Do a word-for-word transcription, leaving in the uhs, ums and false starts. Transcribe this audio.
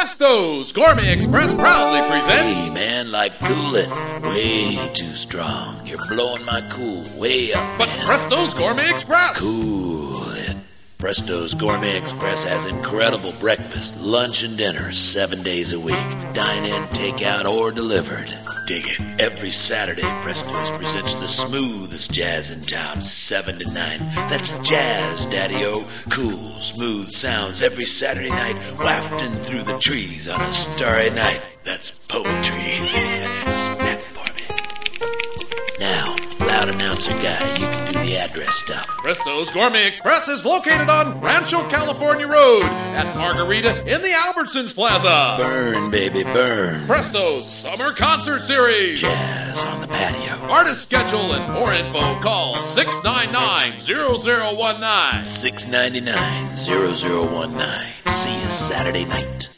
Presto's Gourmet Express proudly presents... Hey, man, like Cool It. Way too strong. You're blowing my cool way up, But man. Presto's Gourmet Express! Cool it. Presto's Gourmet Express has incredible breakfast, lunch, and dinner seven days a week. Dine in, take out, or delivered. Dig it. Every Saturday, Presto's presents the smoothest jazz in town, seven to nine. That's jazz, daddy-o. Cool, smooth sounds every Saturday night, wafting through the trees on a starry night. That's poetry. Snap for me. Now, loud announcer guy, you can do the address stuff. Presto's Gourmet Express is located on Rancho California Road at Margarita in the Albertsons Plaza. Burn, baby, burn. Presto's Summer Concert Series. Jazz on the patio. Artist schedule and more info, call six nine nine, zero zero one nine. six nine nine, zero zero one nine. See you Saturday night.